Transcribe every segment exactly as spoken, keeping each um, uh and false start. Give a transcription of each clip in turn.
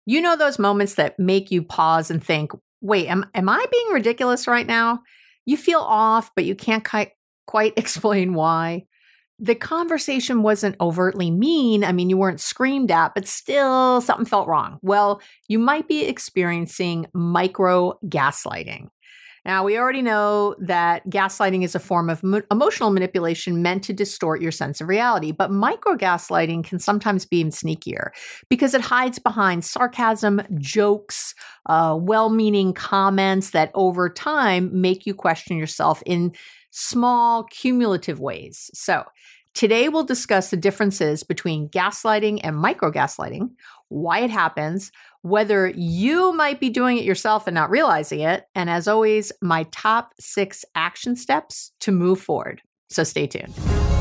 You know those moments that make you pause and think, wait, am, am I being ridiculous right now? You feel off, but you can't quite, quite explain why. The conversation wasn't overtly mean. I mean, you weren't screamed at, but still something felt wrong. Well, you might be experiencing micro gaslighting. Now, we already know that gaslighting is a form of mo- emotional manipulation meant to distort your sense of reality, but micro gaslighting can sometimes be even sneakier because it hides behind sarcasm, jokes, uh, well-meaning comments that over time make you question yourself in small, cumulative ways. So today we'll discuss the differences between gaslighting and micro gaslighting, why it happens, whether you might be doing it yourself and not realizing it, and as always, my top six action steps to move forward. So stay tuned.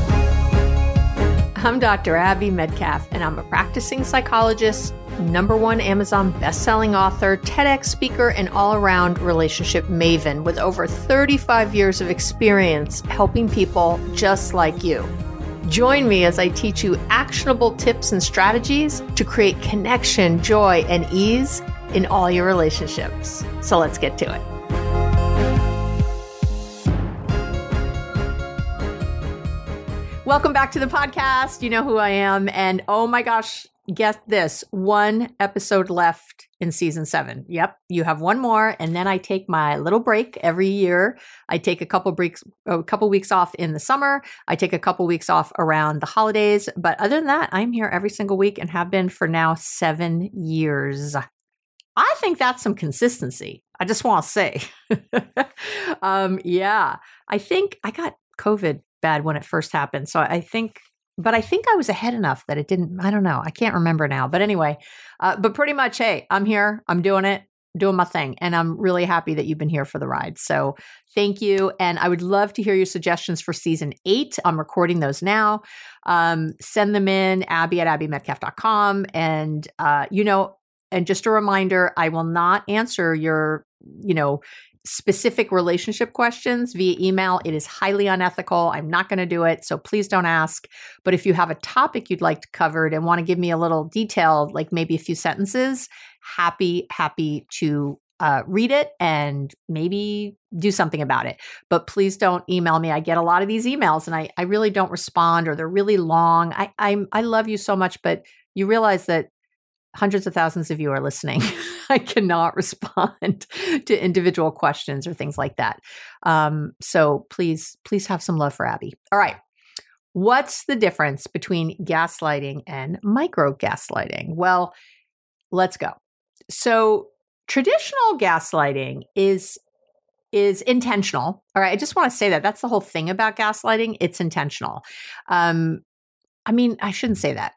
I'm Doctor Abby Medcalf, and I'm a practicing psychologist, number one Amazon bestselling author, TEDx speaker, and all-around relationship maven with over thirty-five years of experience helping people just like you. Join me as I teach you actionable tips and strategies to create connection, joy, and ease in all your relationships. So let's get to it. Welcome back to the podcast. You know who I am. And oh my gosh, get this, one episode left in season seven. Yep, you have one more. And then I take my little break every year. I take a couple breaks, a couple weeks off in the summer. I take a couple weeks off around the holidays. But other than that, I'm here every single week and have been for now seven years. I think that's some consistency. I just want to say. um, yeah, I think I got COVID bad when it first happened. So I think, but I think I was ahead enough that it didn't, I don't know. I can't remember now. But anyway, uh, but pretty much, hey, I'm here. I'm doing it, doing my thing. And I'm really happy that you've been here for the ride. So thank you. And I would love to hear your suggestions for season eight. I'm recording those now. Um, send them in, Abby at abby medcalf dot com. And, uh, you know, and just a reminder, I will not answer your, you know, specific relationship questions via email. It is highly unethical. I'm not going to do it. So please don't ask. But if you have a topic you'd like to cover and want to give me a little detail, like maybe a few sentences, happy, happy to uh, read it and maybe do something about it. But please don't email me. I get a lot of these emails and I, I really don't respond, or they're really long. I, I'm, I love you so much, but you realize that hundreds of thousands of you are listening. I cannot respond to individual questions or things like that. Um, so please, please have some love for Abby. All right. What's the difference between gaslighting and micro gaslighting? Well, let's go. So traditional gaslighting is is intentional. All right. I just want to say that that's the whole thing about gaslighting. It's intentional. Um, I mean, I shouldn't say that.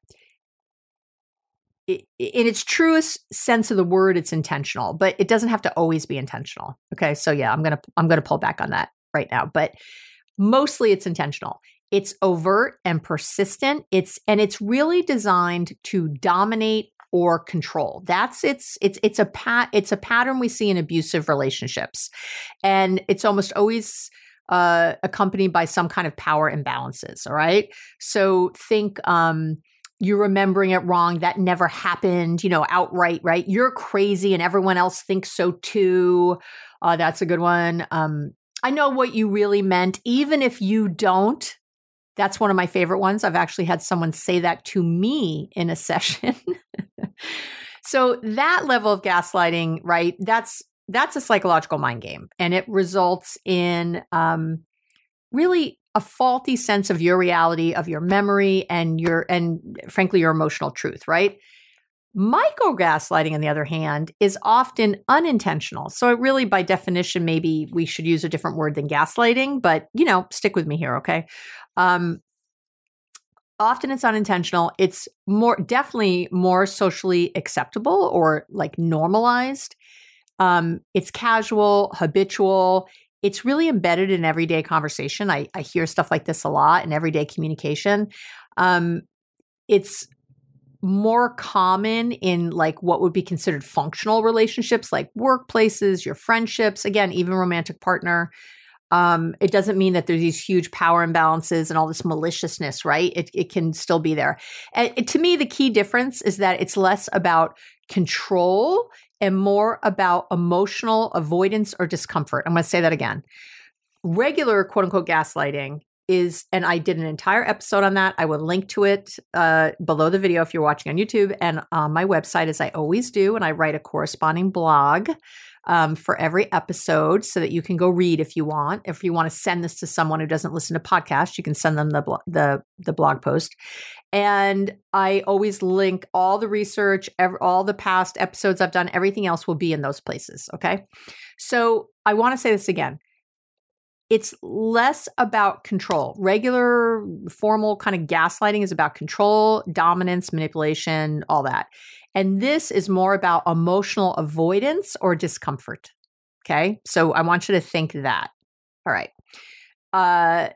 In its truest sense of the word, it's intentional, but it doesn't have to always be intentional. Okay. So yeah, I'm going to, I'm going to pull back on that right now, but mostly it's intentional. It's overt and persistent. It's, and it's really designed to dominate or control. That's it's, it's, it's a pat, it's a pattern we see in abusive relationships. And it's almost always uh, accompanied by some kind of power imbalances. All right. So think, um, you're remembering it wrong. That never happened, you know, outright, right? You're crazy and everyone else thinks so too. Uh, that's a good one. Um, I know what you really meant, even if you don't. That's one of my favorite ones. I've actually had someone say that to me in a session. So that level of gaslighting, right? That's, that's a psychological mind game, and it results in um, really a faulty sense of your reality, of your memory, and your, and frankly, your emotional truth, right? Micro gaslighting, on the other hand, is often unintentional. So it really, by definition, maybe we should use a different word than gaslighting, but, you know, stick with me here, okay? Um, often it's unintentional. It's more, definitely more socially acceptable or like normalized. Um, it's casual, habitual. It's really embedded in everyday conversation. I, I hear stuff like this a lot in everyday communication. Um, it's more common in like what would be considered functional relationships, like workplaces, your friendships, again, even romantic partner. Um, it doesn't mean that there's these huge power imbalances and all this maliciousness, right? It, it can still be there. And it, to me, the key difference is that it's less about control and more about emotional avoidance or discomfort. I'm going to say that again. Regular quote unquote gaslighting is, and I did an entire episode on that. I will link to it uh, below the video if you're watching on YouTube, and on my website, as I always do. And I write a corresponding blog um, for every episode so that you can go read if you want. If you want to send this to someone who doesn't listen to podcasts, you can send them the blo- the the blog post. And I always link all the research, every, all the past episodes I've done. Everything else will be in those places. Okay, so I want to say this again. It's less about control. Regular, formal kind of gaslighting is about control, dominance, manipulation, all that. And this is more about emotional avoidance or discomfort. Okay. So I want you to think that. All right. Uh,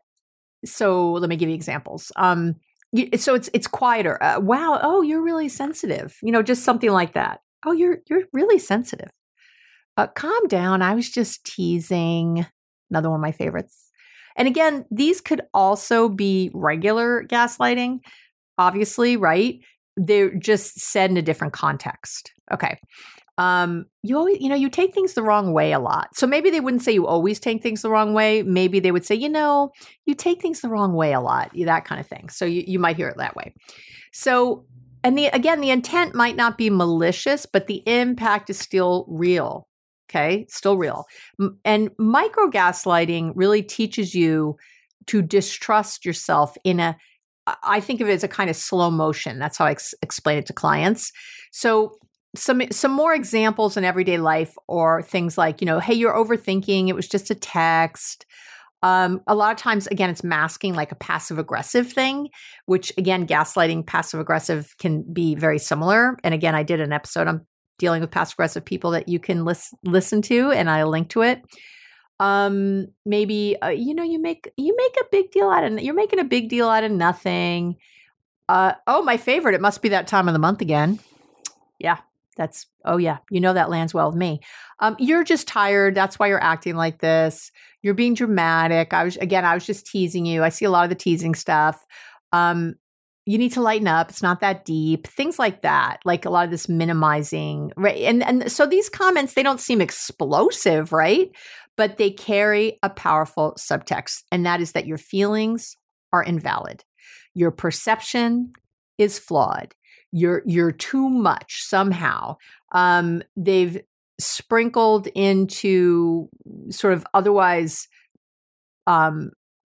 so let me give you examples. Um, you, so it's it's quieter. Uh, wow. Oh, you're really sensitive. You know, just something like that. Oh, you're you're really sensitive. Uh, calm down. I was just teasing. Another one of my favorites. And again, these could also be regular gaslighting, obviously, right? They're just said in a different context. Okay. Um, you always, you know, you take things the wrong way a lot. So maybe they wouldn't say you always take things the wrong way. Maybe they would say, you know, you take things the wrong way a lot, that kind of thing. So you, you might hear it that way. So, and the, again, the intent might not be malicious, but the impact is still real. Okay, still real. And micro gaslighting really teaches you to distrust yourself in a, I think of it as a kind of slow motion. That's how I ex- explain it to clients. So some some more examples in everyday life or things like, you know, hey, you're overthinking. It was just a text. Um, a lot of times, again, it's masking like a passive aggressive thing, which again, gaslighting, passive aggressive can be very similar. And again, I did an episode on dealing with passive aggressive people that you can lis- listen to, and I'll link to it. Um, maybe, uh, you know, you make, you make a big deal out of, you're making a big deal out of nothing. Uh, oh, my favorite. It must be that time of the month again. Yeah, that's, oh yeah. You know, that lands well with me. Um, you're just tired. That's why you're acting like this. You're being dramatic. I was, again, I was just teasing you. I see a lot of the teasing stuff. Um, You need to lighten up. It's not that deep. Things like that, like a lot of this minimizing, right? And and so these comments, they don't seem explosive, right? But they carry a powerful subtext, and that is that your feelings are invalid. Your perception is flawed. You're you're too much somehow. Um, they've sprinkled into sort of otherwise um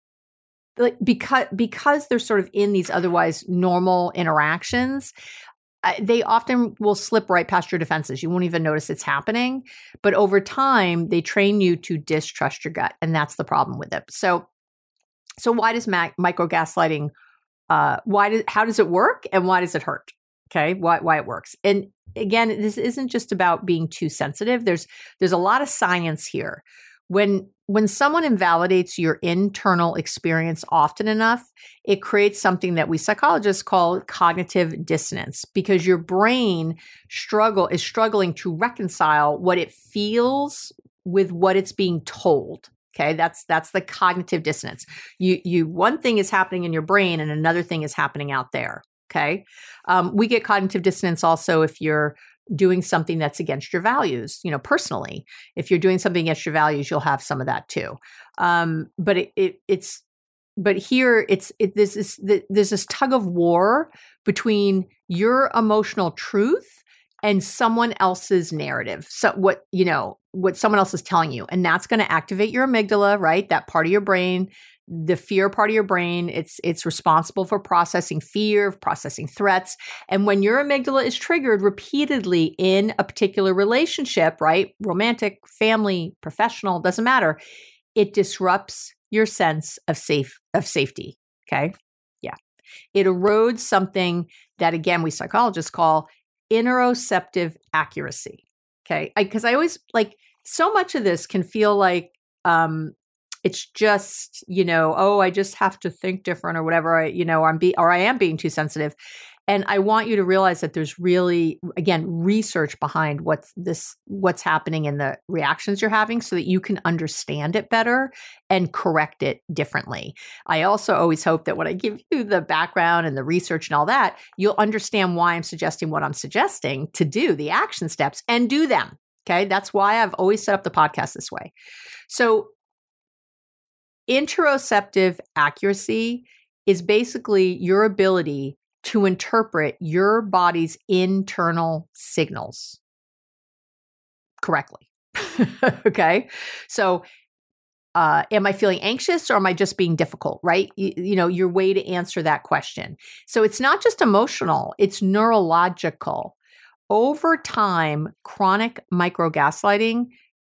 like because because they're sort of in these otherwise normal interactions, uh, they often will slip right past your defenses. You won't even notice it's happening. But over time, they train you to distrust your gut, and that's the problem with it. So, so why does ma- micro gaslighting? Uh, why does how does it work, and why does it hurt? Okay, why why it works? And again, this isn't just about being too sensitive. There's there's a lot of science here. When when someone invalidates your internal experience often enough, it creates something that we psychologists call cognitive dissonance, because your brain struggle is struggling to reconcile what it feels with what it's being told. Okay, that's that's the cognitive dissonance. You you one thing is happening in your brain and another thing is happening out there. Okay, um, we get cognitive dissonance also if you're doing something that's against your values, you know, personally. If you're doing something against your values, you'll have some of that too. Um, but it, it, it's, but here it's, it, there's this, there's this tug of war between your emotional truth and someone else's narrative. So what, you know, what someone else is telling you, and that's going to activate your amygdala, right? That part of your brain, the fear part of your brain. It's, it's responsible for processing fear, processing threats. And when your amygdala is triggered repeatedly in a particular relationship, right? Romantic, family, professional, doesn't matter. It disrupts your sense of safe, of safety. Okay. Yeah. It erodes something that, again, we psychologists call interoceptive accuracy. Okay. Because I, I always like, so much of this can feel like, um, it's just, you know, oh, I just have to think different or whatever, I, you know, I'm be, or I am being too sensitive. And I want you to realize that there's really, again, research behind what's this, what's happening in the reactions you're having so that you can understand it better and correct it differently. I also always hope that when I give you the background and the research and all that, you'll understand why I'm suggesting what I'm suggesting to do, the action steps, and do them. Okay. That's why I've always set up the podcast this way. So interoceptive accuracy is basically your ability to interpret your body's internal signals correctly. Okay. So, uh, am I feeling anxious or am I just being difficult? Right. You, you know, your way to answer that question. So it's not just emotional, it's neurological. Over time, chronic microgaslighting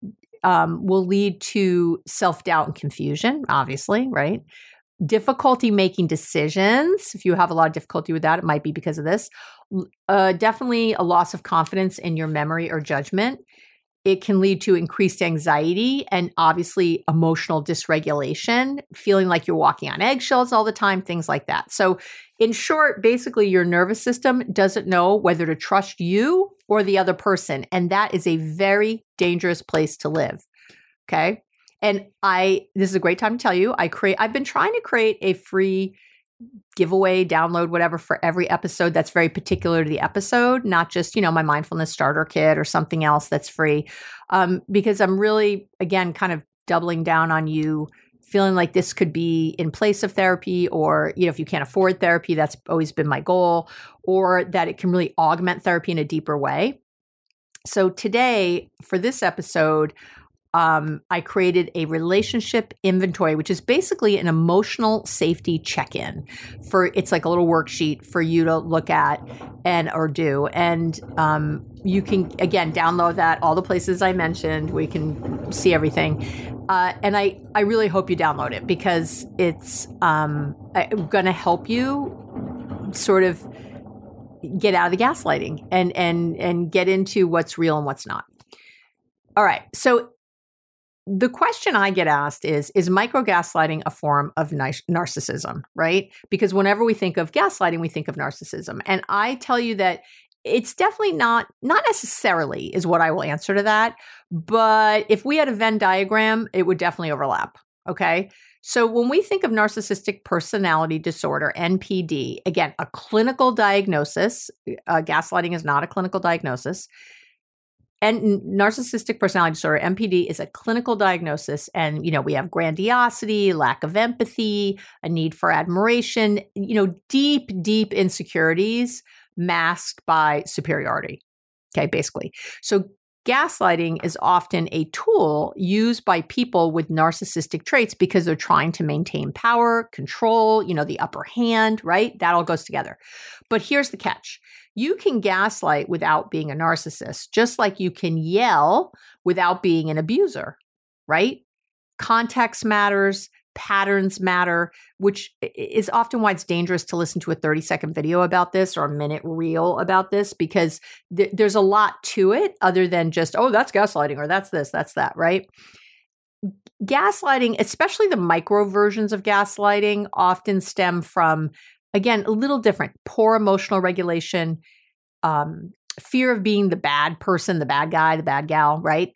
um, will lead to self-doubt and confusion, obviously, right? Difficulty making decisions. If you have a lot of difficulty with that, it might be because of this. Uh, definitely a loss of confidence in your memory or judgment. It can lead to increased anxiety and obviously emotional dysregulation, feeling like you're walking on eggshells all the time, things like that. So in short, basically your nervous system doesn't know whether to trust you or the other person. And that is a very dangerous place to live. Okay. And I, this is a great time to tell you, I create, I've been trying to create a free giveaway, download, whatever, for every episode that's very particular to the episode, not just, you know, my mindfulness starter kit or something else that's free. Um, because I'm really, again, kind of doubling down on you feeling like this could be in place of therapy, or, you know, if you can't afford therapy, that's always been my goal, or that it can really augment therapy in a deeper way. So today, for this episode, Um, I created a relationship inventory, which is basically an emotional safety check-in. For it's like a little worksheet for you to look at and or do. And um, you can, again, download that, all the places I mentioned, we can see everything. Uh, and I, I really hope you download it because it's um, going to help you sort of get out of the gaslighting and, and, and get into what's real and what's not. All right. So the question I get asked is, is microgaslighting a form of nar- narcissism, right? Because whenever we think of gaslighting, we think of narcissism. And I tell you that it's definitely not, not necessarily is what I will answer to that. But if we had a Venn diagram, it would definitely overlap. Okay. So when we think of narcissistic personality disorder, N P D, again, a clinical diagnosis, uh, gaslighting is not a clinical diagnosis. And narcissistic personality disorder, N P D, is a clinical diagnosis. And, you know, we have grandiosity, lack of empathy, a need for admiration, you know, deep, deep insecurities masked by superiority. Okay, basically. So gaslighting is often a tool used by people with narcissistic traits because they're trying to maintain power, control, you know, the upper hand, right? That all goes together. But here's the catch. You can gaslight without being a narcissist, just like you can yell without being an abuser, right? Context matters, patterns matter, which is often why it's dangerous to listen to a thirty second video about this or a minute reel about this, because th- there's a lot to it other than just, oh, that's gaslighting or that's this, that's that, right? Gaslighting, especially the micro versions of gaslighting, often stem from, again, a little different, poor emotional regulation, um, fear of being the bad person, the bad guy, the bad gal, right?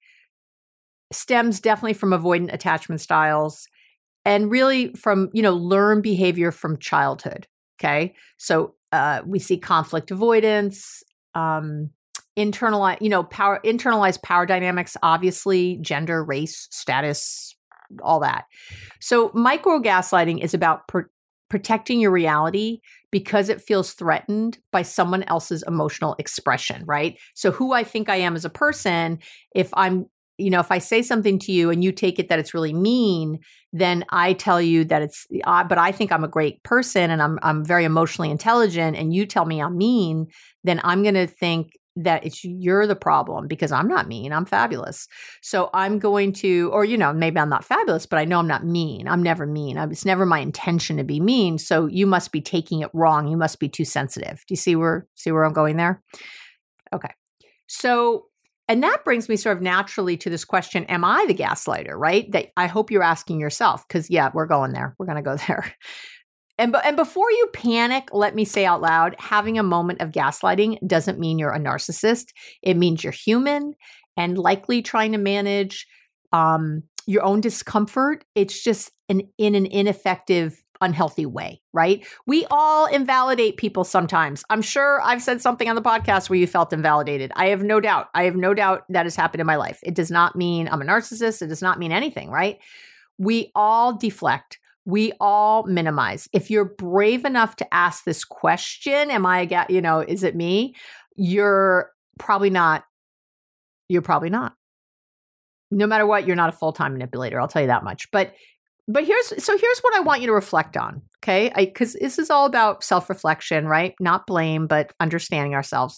Stems definitely from avoidant attachment styles and really from, you know, learned behavior from childhood. Okay. So uh, we see conflict avoidance, um, internalize, you know, power, internalized power dynamics, obviously gender, race, status, all that. So micro gaslighting is about per- protecting your reality because it feels threatened by someone else's emotional expression, right? So who I think I am as a person, if I'm, you know, if I say something to you and you take it that it's really mean, then I tell you that it's, uh, but I think I'm a great person and I'm I'm very emotionally intelligent, and you tell me I'm mean, then I'm going to think that it's you're the problem because I'm not mean. I'm fabulous. So I'm going to, or, you know, maybe I'm not fabulous, but I know I'm not mean. I'm never mean. It's never my intention to be mean. So you must be taking it wrong. You must be too sensitive. Do you see where, see where I'm going there? Okay. So, and that brings me sort of naturally to this question, am I the gaslighter, right? That I hope you're asking yourself, because yeah, we're going there. We're going to go there. And, and before you panic, let me say out loud, having a moment of gaslighting doesn't mean you're a narcissist. It means you're human and likely trying to manage um, your own discomfort. It's just an, in an ineffective, unhealthy way, right? We all invalidate people sometimes. I'm sure I've said something on the podcast where you felt invalidated. I have no doubt. I have no doubt that has happened in my life. It does not mean I'm a narcissist. It does not mean anything, right? We all deflect. We all minimize. If you're brave enough to ask this question, am I a ga- you know, is it me? You're probably not. You're probably not. No matter what, you're not a full-time manipulator. I'll tell you that much. But but here's so here's what I want you to reflect on, okay? Because this is all about self-reflection, right? Not blame, but understanding ourselves.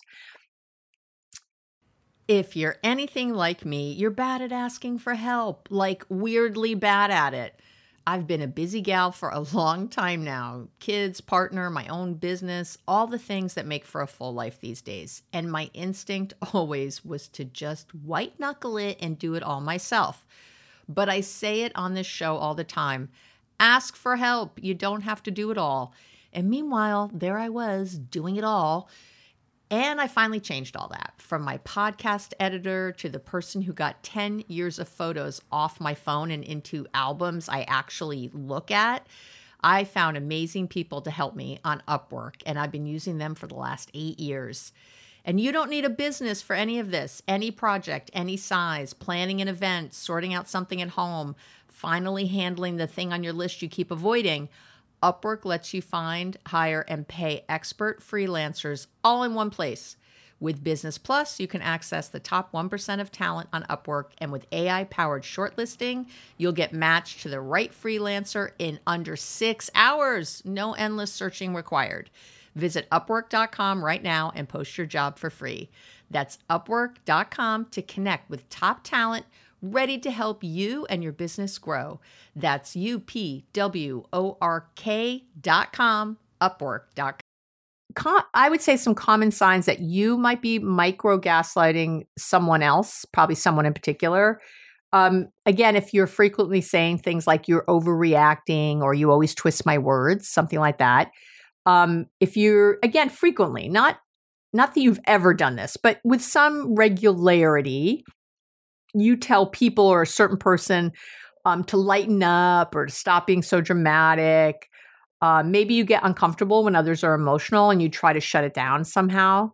If you're anything like me, you're bad at asking for help, like weirdly bad at it. I've been a busy gal for a long time now. Kids, partner, my own business, all the things that make for a full life these days. And my instinct always was to just white knuckle it and do it all myself. But I say it on this show all the time. Ask for help. You don't have to do it all. And meanwhile, there I was doing it all. And I finally changed all that, from my podcast editor to the person who got ten years of photos off my phone and into albums I actually look at. I found amazing people to help me on Upwork, and I've been using them for the last eight years. And you don't need a business for any of this, any project, any size, planning an event, sorting out something at home, finally handling the thing on your list you keep avoiding. Upwork lets you find, hire, and pay expert freelancers all in one place. With Business Plus, you can access the top one percent of talent on Upwork, and with A I-powered shortlisting, you'll get matched to the right freelancer in under six hours. No endless searching required. Visit Upwork dot com right now and post your job for free. That's Upwork dot com to connect with top talent ready to help you and your business grow. That's U P W O R K dot com, Upwork dot com. I would say some common signs that you might be micro gaslighting someone else, probably someone in particular. Um, again, if you're frequently saying things like you're overreacting or you always twist my words, something like that. Um, if you're, again, frequently, not, not that you've ever done this, but with some regularity, you tell people or a certain person um, to lighten up or to stop being so dramatic. Uh, maybe you get uncomfortable when others are emotional and you try to shut it down somehow.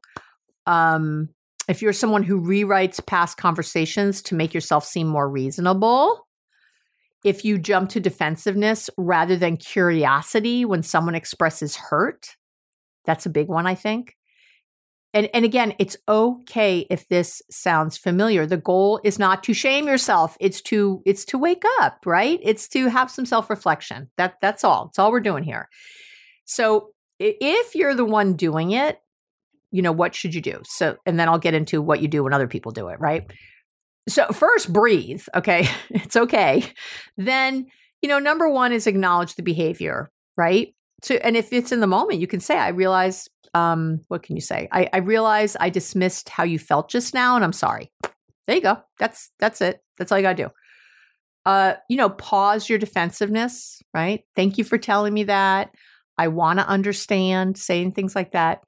Um, if you're someone who rewrites past conversations to make yourself seem more reasonable, if you jump to defensiveness rather than curiosity when someone expresses hurt, that's a big one, I think. And, and again, it's okay if this sounds familiar. The goal is not to shame yourself. It's to it's to wake up, right? It's to have some self-reflection. That that's all. That's all we're doing here. So if you're the one doing it, you know, what should you do? So, and then I'll get into what you do when other people do it, right? So first, breathe, okay? It's okay. Then, you know, number one is acknowledge the behavior, right? So, and if it's in the moment, you can say, I realize, um, what can you say? I, I realize I dismissed how you felt just now, and I'm sorry. There you go. That's, that's it. That's all you got to do. Uh, you know, pause your defensiveness, right? Thank you for telling me that. I want to understand, saying things like that.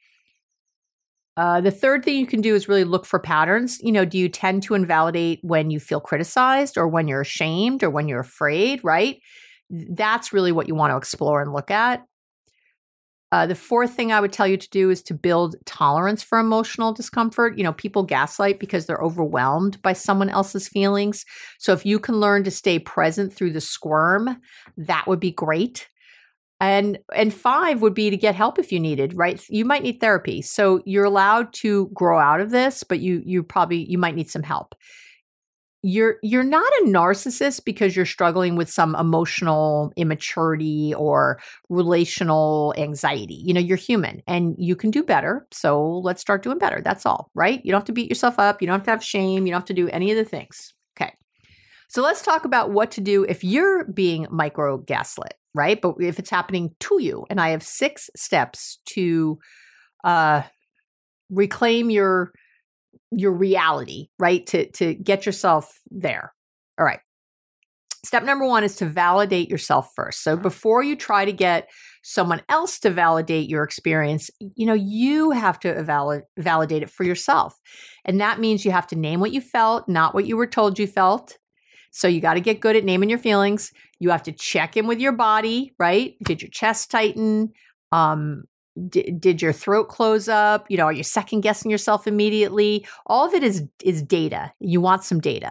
Uh, the third thing you can do is really look for patterns. You know, do you tend to invalidate when you feel criticized or when you're ashamed or when you're afraid, right? That's really what you want to explore and look at. Uh, the fourth thing I would tell you to do is to build tolerance for emotional discomfort. You know, people gaslight because they're overwhelmed by someone else's feelings. So if you can learn to stay present through the squirm, that would be great. And and five would be to get help if you needed, right? You might need therapy. So you're allowed to grow out of this, but you you probably you might need some help. You're you're not a narcissist because you're struggling with some emotional immaturity or relational anxiety. You know, you're human and you can do better. So let's start doing better. That's all, right? You don't have to beat yourself up. You don't have to have shame. You don't have to do any of the things. Okay. So let's talk about what to do if you're being micro gaslit, right? But if it's happening to you, and I have six steps to uh, reclaim your your reality, right? To to get yourself there. All right. Step number one is to validate yourself first. So before you try to get someone else to validate your experience, you know, you have to evalu- validate it for yourself. And that means you have to name what you felt, not what you were told you felt. So you got to get good at naming your feelings. You have to check in with your body, right? Did your chest tighten? Um, d- did your throat close up? You know, are you second guessing yourself immediately? All of it is is data. You want some data.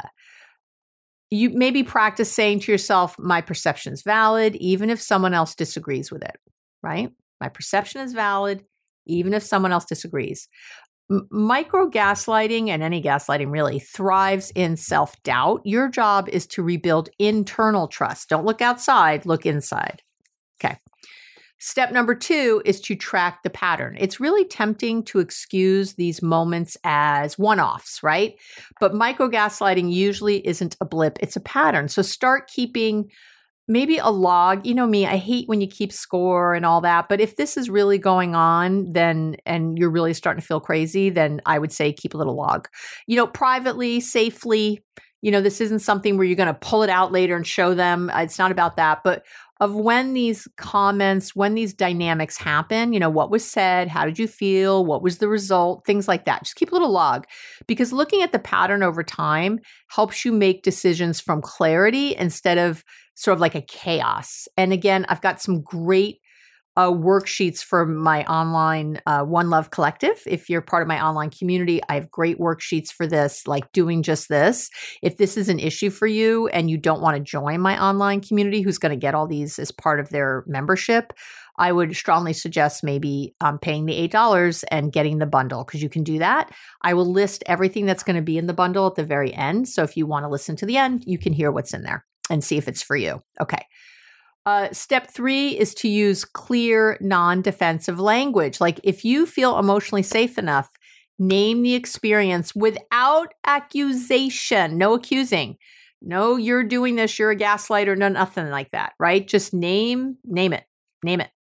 You maybe practice saying to yourself, my perception is valid, even if someone else disagrees with it, right? My perception is valid, even if someone else disagrees. M- micro gaslighting, and any gaslighting really, thrives in self-doubt. Your job is to rebuild internal trust. Don't look outside, look inside. Okay. Step number two is to track the pattern. It's really tempting to excuse these moments as one-offs, right? But microgaslighting usually isn't a blip, it's a pattern. So start keeping maybe a log. You know me, I hate when you keep score and all that. But if this is really going on, then, and you're really starting to feel crazy, then I would say keep a little log. You know, privately, safely. You know, this isn't something where you're going to pull it out later and show them. It's not about that. But of when these comments, when these dynamics happen, you know, what was said, how did you feel, what was the result, things like that. Just keep a little log, because looking at the pattern over time helps you make decisions from clarity instead of sort of like a chaos. And again, I've got some great Uh, worksheets for my online uh, One Love Collective. If you're part of my online community, I have great worksheets for this, like doing just this. If this is an issue for you and you don't want to join my online community, who's going to get all these as part of their membership, I would strongly suggest maybe um, paying the eight dollars and getting the bundle, because you can do that. I will list everything that's going to be in the bundle at the very end. So if you want to listen to the end, you can hear what's in there and see if it's for you. Okay. Uh, step three is to use clear, non-defensive language. Like if you feel emotionally safe enough, name the experience without accusation. No accusing. No, you're doing this, you're a gaslighter, no, nothing like that, right? Just name, name it, name it.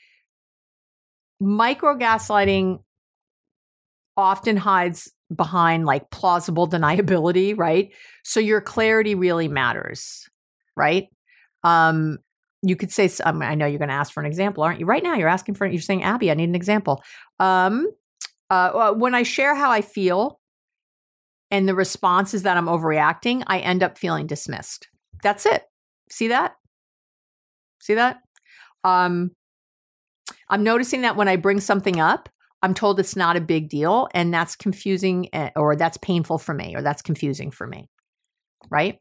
Micro gaslighting often hides behind like plausible deniability, right? So your clarity really matters, right? Um, You could say, um, I know you're going to ask for an example, aren't you? Right now, you're asking for, you're saying, Abby, I need an example. Um, uh, when I share how I feel and the response is that I'm overreacting, I end up feeling dismissed. That's it. See that? See that? Um, I'm noticing that when I bring something up, I'm told it's not a big deal, and that's confusing, or that's painful for me, or that's confusing for me, right?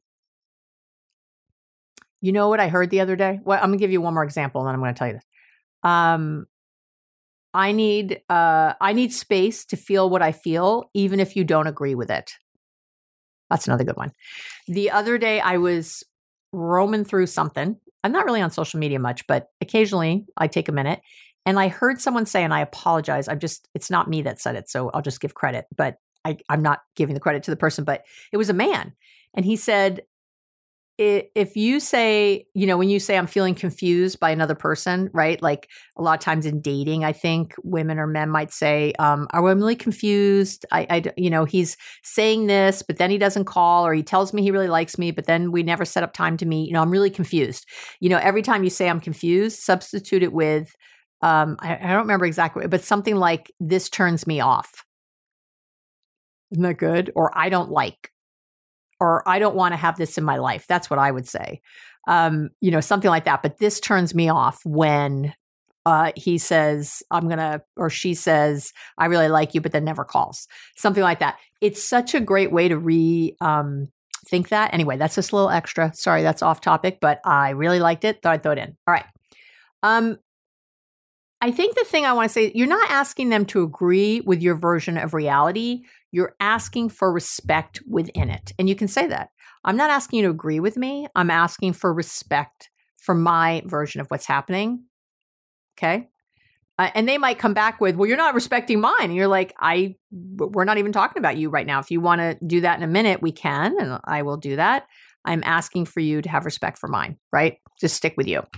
You know what I heard the other day? Well, I'm going to give you one more example, and then I'm going to tell you this. Um, I need uh, I need space to feel what I feel, even if you don't agree with it. That's another good one. The other day, I was roaming through something. I'm not really on social media much, but occasionally I take a minute, and I heard someone say, and I apologize. I'm just, it's not me that said it, so I'll just give credit, but I, I'm not giving the credit to the person, but it was a man. And he said, if you say, you know, when you say I'm feeling confused by another person, right? Like a lot of times in dating, I think women or men might say, um, "Are I'm really confused? I, I, you know, he's saying this, but then he doesn't call, or he tells me he really likes me, but then we never set up time to meet. You know, I'm really confused." You know, every time you say I'm confused, substitute it with, um, I, I don't remember exactly, but something like, "This turns me off." Isn't that good? Or "I don't like." Or "I don't want to have this in my life." That's what I would say. Um, you know, something like that. But this turns me off when uh, he says, I'm going to, or she says, "I really like you," but then never calls. Something like that. It's such a great way to re um, think that. Anyway, that's just a little extra. Sorry, that's off topic, but I really liked it. Thought I'd throw it in. All right. Um, I think the thing I want to say, you're not asking them to agree with your version of reality. You're asking for respect within it. And you can say that. I'm not asking you to agree with me. I'm asking for respect for my version of what's happening. Okay. Uh, and they might come back with, "Well, you're not respecting mine." And you're like, I, we're not even talking about you right now. If you want to do that in a minute, we can, and I will do that. I'm asking for you to have respect for mine, right? Just stick with you.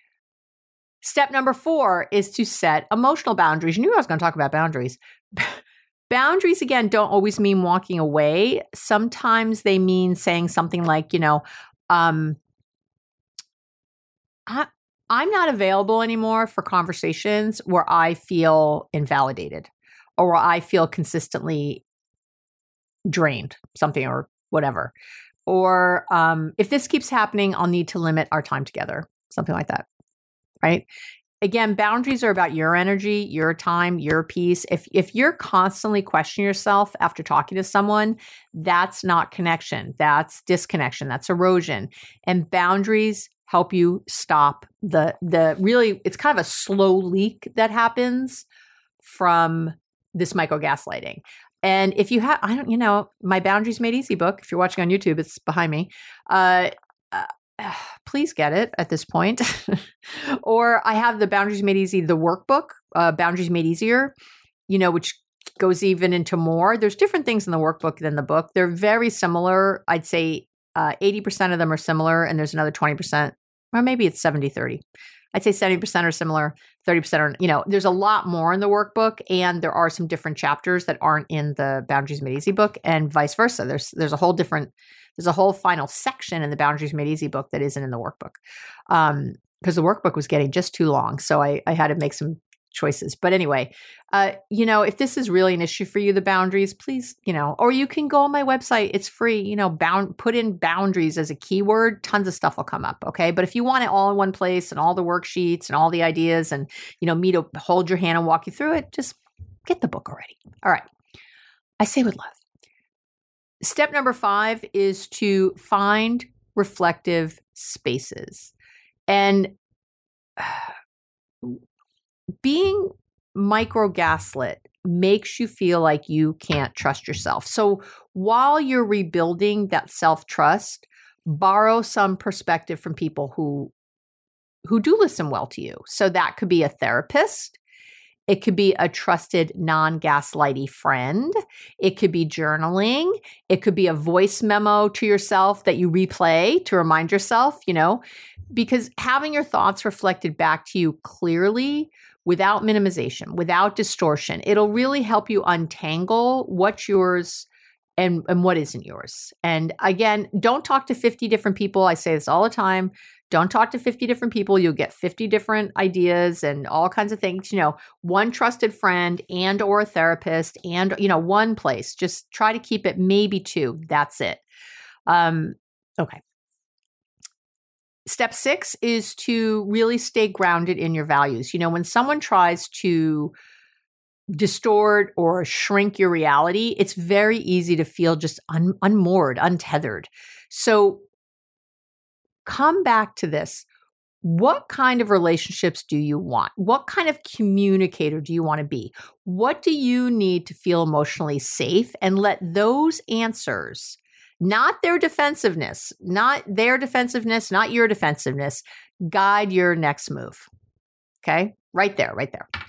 Step number four is to set emotional boundaries. You knew I was going to talk about boundaries. Boundaries, again, don't always mean walking away. Sometimes they mean saying something like, you know, um, I, I'm not available anymore for conversations where I feel invalidated or where I feel consistently drained, something or whatever. Or um, if this keeps happening, I'll need to limit our time together, something like that. Right? Again, boundaries are about your energy, your time, your peace. If if you're constantly questioning yourself after talking to someone, that's not connection. That's disconnection. That's erosion. And boundaries help you stop the the really, it's kind of a slow leak that happens from this micro gaslighting. And if you have, I don't, you know, my Boundaries Made Easy book, if you're watching on YouTube, it's behind me. Uh, uh, please get it at this point. Or I have the Boundaries Made Easy, the workbook, uh, Boundaries Made Easier, you know, which goes even into more. There's different things in the workbook than the book. They're very similar. I'd say uh, eighty percent of them are similar, and there's another twenty percent, or maybe it's seventy thirty. I'd say seventy percent are similar, thirty percent are, you know, there's a lot more in the workbook, and there are some different chapters that aren't in the Boundaries Made Easy book, and vice versa. There's there's a whole different, there's a whole final section in the Boundaries Made Easy book that isn't in the workbook. Um, because the workbook was getting just too long. So I, I had to make some choices. But anyway, uh, you know, if this is really an issue for you, the boundaries, please, you know, or you can go on my website. It's free, you know, bound, put in boundaries as a keyword, tons of stuff will come up. Okay. But if you want it all in one place and all the worksheets and all the ideas and, you know, me to hold your hand and walk you through it, just get the book already. All right. I say with love. Step number five is to find reflective spaces. And being micro gaslit makes you feel like you can't trust yourself. So while you're rebuilding that self-trust, borrow some perspective from people who who do listen well to you. So that could be a therapist. It could be a trusted non-gaslighty friend. It could be journaling. It could be a voice memo to yourself that you replay to remind yourself, you know, because having your thoughts reflected back to you clearly without minimization, without distortion, it'll really help you untangle what's yours and, and what isn't yours. And again, don't talk to fifty different people. I say this all the time. Don't talk to fifty different people. You'll get fifty different ideas and all kinds of things. You know, one trusted friend and or a therapist and, you know, one place. Just try to keep it maybe two. That's it. Um, okay. Step six is to really stay grounded in your values. You know, when someone tries to distort or shrink your reality, it's very easy to feel just un- unmoored, untethered. So come back to this. What kind of relationships do you want? What kind of communicator do you want to be? What do you need to feel emotionally safe? And let those answers, not their defensiveness, not their defensiveness, not your defensiveness, guide your next move. Okay? Right there, right there.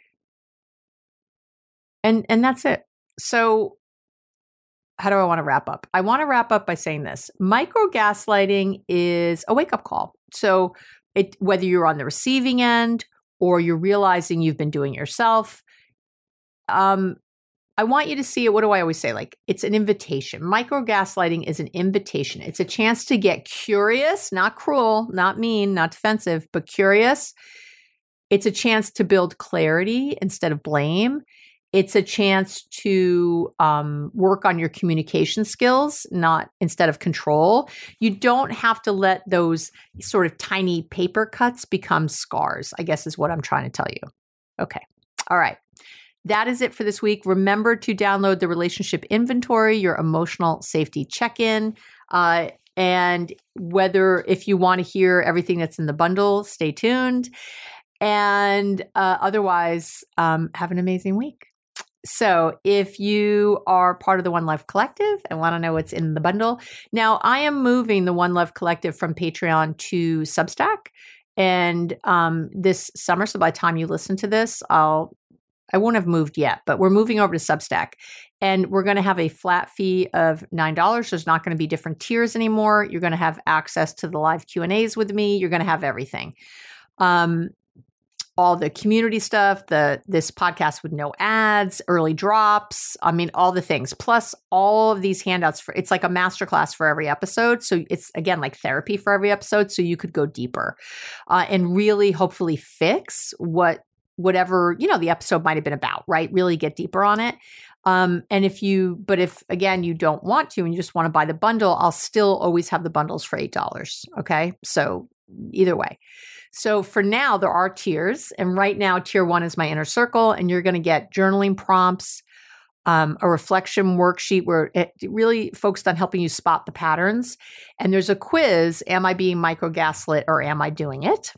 And and that's it. So how do I want to wrap up? I want to wrap up by saying this. Micro gaslighting is a wake-up call. So it, whether you're on the receiving end or you're realizing you've been doing it yourself, um, I want you to see it. What do I always say? Like, it's an invitation. Micro gaslighting is an invitation. It's a chance to get curious, not cruel, not mean, not defensive, but curious. It's a chance to build clarity instead of blame. It's a chance to um, work on your communication skills, not instead of control. You don't have to let those sort of tiny paper cuts become scars, I guess is what I'm trying to tell you. Okay. All right. That is it for this week. Remember to download the Relationship Inventory, your emotional safety check-in. Uh, and whether, if you want to hear everything that's in the bundle, stay tuned. And uh, otherwise, um, have an amazing week. So if you are part of the One Love Collective and want to know what's in the bundle, now I am moving the One Love Collective from Patreon to Substack. And um, this summer, so by the time you listen to this, I'll, I won't have moved yet, but we're moving over to Substack. And we're going to have a flat fee of nine dollars. There's not going to be different tiers anymore. You're going to have access to the live Q and A's with me. You're going to have everything. Um, all the community stuff, the this podcast with no ads, early drops. I mean, all the things, plus all of these handouts for it's like a masterclass for every episode. So it's again like therapy for every episode. So you could go deeper uh, and really hopefully fix what whatever, you know, the episode might have been about, right? Really get deeper on it. Um, and if you, but if again, you don't want to and you just want to buy the bundle, I'll still always have the bundles for eight dollars. Okay. So either way. So for now, there are tiers. And right now, tier one is my inner circle. And you're going to get journaling prompts, um, a reflection worksheet where it really focused on helping you spot the patterns. And there's a quiz. Am I being micro gaslit or am I doing it?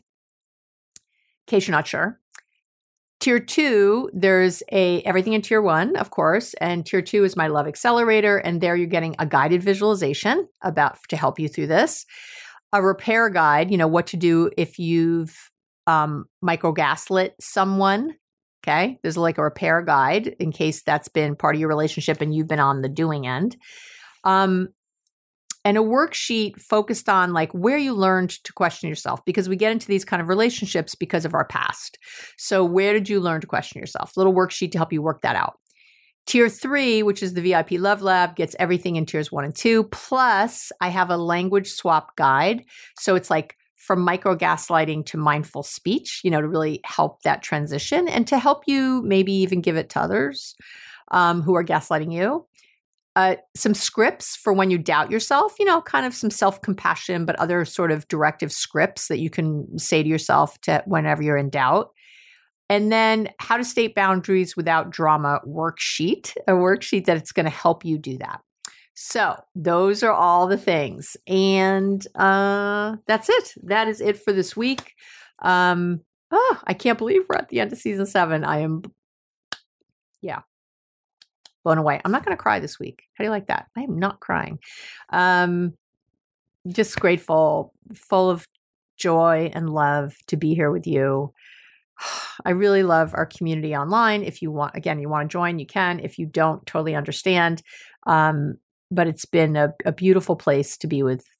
In case you're not sure. Tier two, there's a everything in tier one, of course. And tier two is my Love Accelerator. And there you're getting a guided visualization about to help you through this. A repair guide, you know, what to do if you've um, micro gaslit someone. Okay. There's like a repair guide in case that's been part of your relationship and you've been on the doing end. Um, and a worksheet focused on like where you learned to question yourself, because we get into these kind of relationships because of our past. So where did you learn to question yourself? A little worksheet to help you work that out. Tier three, which is the V I P Love Lab, gets everything in tiers one and two. Plus, I have a language swap guide. So it's like from micro gaslighting to mindful speech, you know, to really help that transition and to help you maybe even give it to others um, who are gaslighting you. Uh, some scripts for when you doubt yourself, you know, kind of some self-compassion, but other sort of directive scripts that you can say to yourself to whenever you're in doubt. And then how to state boundaries without drama worksheet, a worksheet that it's going to help you do that. So those are all the things. And uh, that's it. That is it for this week. Um, oh, I can't believe we're at the end of season seven. I am, yeah, blown away. I'm not going to cry this week. How do you like that? I am not crying. Um, just grateful, full of joy and love to be here with you. I really love our community online. If you want, again, you want to join, you can. If you don't, totally understand. Um, but it's been a, a beautiful place to be with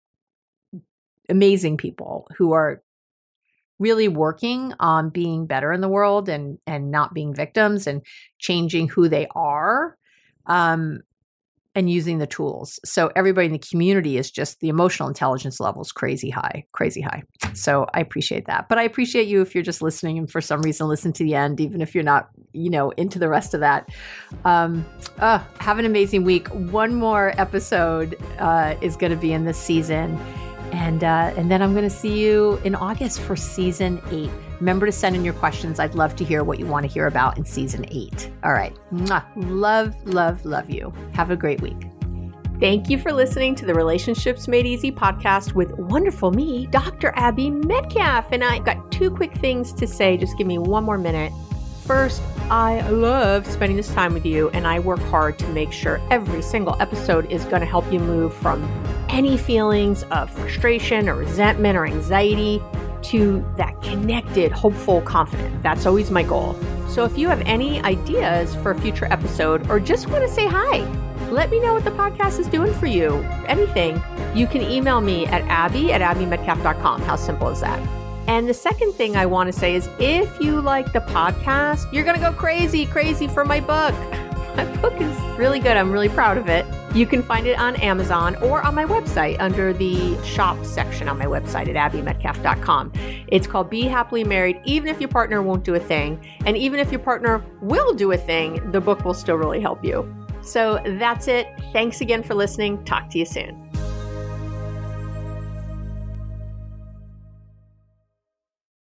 amazing people who are really working on being better in the world and, and not being victims and changing who they are. Um, and using the tools. So everybody in the community is just, the emotional intelligence level is crazy high, crazy high. So I appreciate that. But I appreciate you if you're just listening and for some reason listen to the end, even if you're not, you know, into the rest of that. Um, uh, have an amazing week. One more episode uh, is going to be in this season. And, uh, and then I'm going to see you in August for season eight. Remember to send in your questions. I'd love to hear what you want to hear about in season eight. All right. Mwah. Love, love, love you. Have a great week. Thank you for listening to the Relationships Made Easy podcast with wonderful me, Doctor Abby Medcalf. And I've got two quick things to say. Just give me one more minute. First, I love spending this time with you, and I work hard to make sure every single episode is going to help you move from any feelings of frustration or resentment or anxiety to that connected, hopeful, confident. That's always my goal. So if you have any ideas for a future episode or just want to say hi, let me know what the podcast is doing for you. Anything, you can email me at abby at abby medcalf dot com. How simple is that? And the second thing I want to say is if you like the podcast, you're going to go crazy, crazy for my book. My book is really good. I'm really proud of it. You can find it on Amazon or on my website under the shop section on my website at abby medcalf dot com. It's called Be Happily Married, Even If Your Partner Won't Do a Thing. And even if your partner will do a thing, the book will still really help you. So that's it. Thanks again for listening. Talk to you soon.